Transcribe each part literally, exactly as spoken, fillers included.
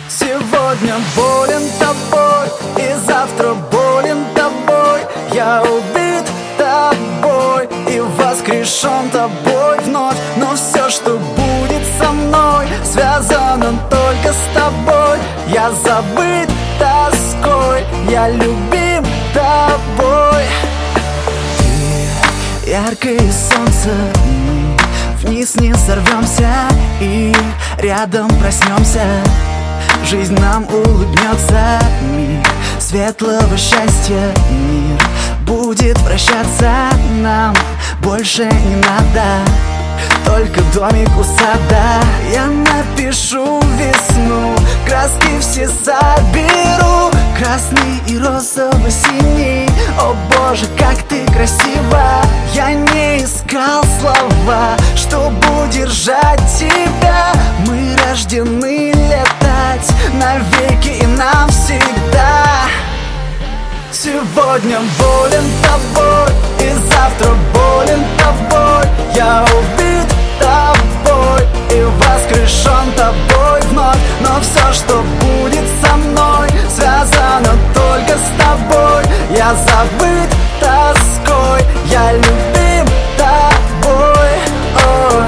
Сегодня болен тобой, и завтра болен тобой. Я убит тобой и воскрешен тобой вновь. Но все, что будет со мной, связано только с тобой. Я забыт тоской, я любим тобой. Ты яркое солнце, мы вниз не сорвемся и рядом проснемся. Жизнь нам улыбнется, миг светлого счастья. Мир будет прощаться нам, больше не надо, только домик у сада. Я напишу весну, краски все соберу, красный и розово-синий. О боже, как ты красива! Я не искал слова, чтобы удержать тебя. Мы рождены летать навеки и навсегда. Сегодня болен тобой, и завтра болен тобой. Я убит тобой и воскрешен тобой вновь. Но все, что будет со мной, связано только с тобой. Я забыт тоской, я любим тобой. Ой.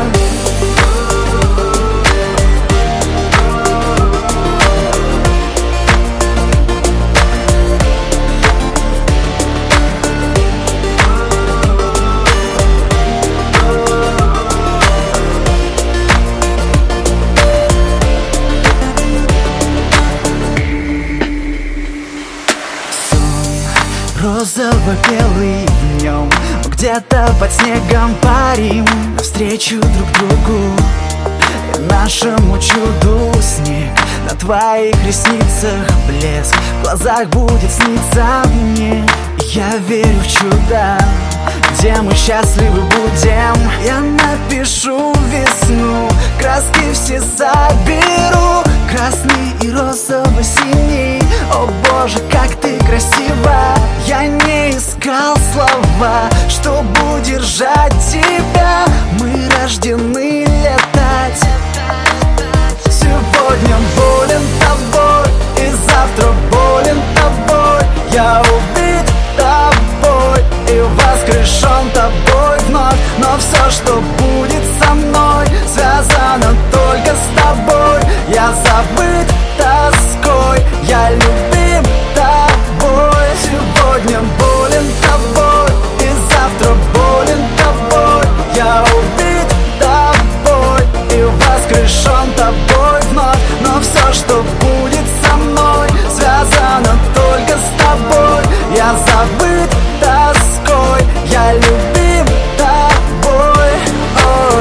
Розово-белый в нем, где-то под снегом парим навстречу друг другу и нашему чуду. Снег на твоих ресницах, блеск в глазах будет сниться мне. Я верю в чудо, где мы счастливы будем. Я напишу весну, краски все соберу, красный и розово-синий. О боже, как ты красива! Я не искал слова, чтобы удержать тебя. Мы рождены летать. Сегодня болен тобой, и завтра болен тобой. Я убит тобой и воскрешен тобой вновь. Но все, что будет со мной, связано только с тобой. Я забыт тоской, я любим тобой. Сегодня болен тобой, и завтра болен тобой. Я убит тобой и воскрешен тобой вновь. Но все, что будет со мной, связано только с тобой. Я забыт тоской, я любим тобой. Ой.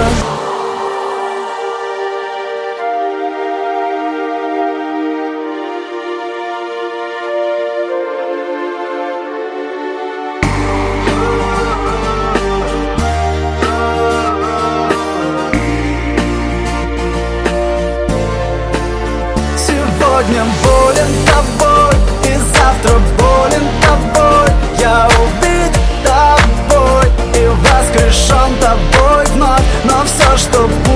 Сегодня болен тобой, и завтра болен тобой. Я убит тобой и воскрешен тобой вновь. Но все, что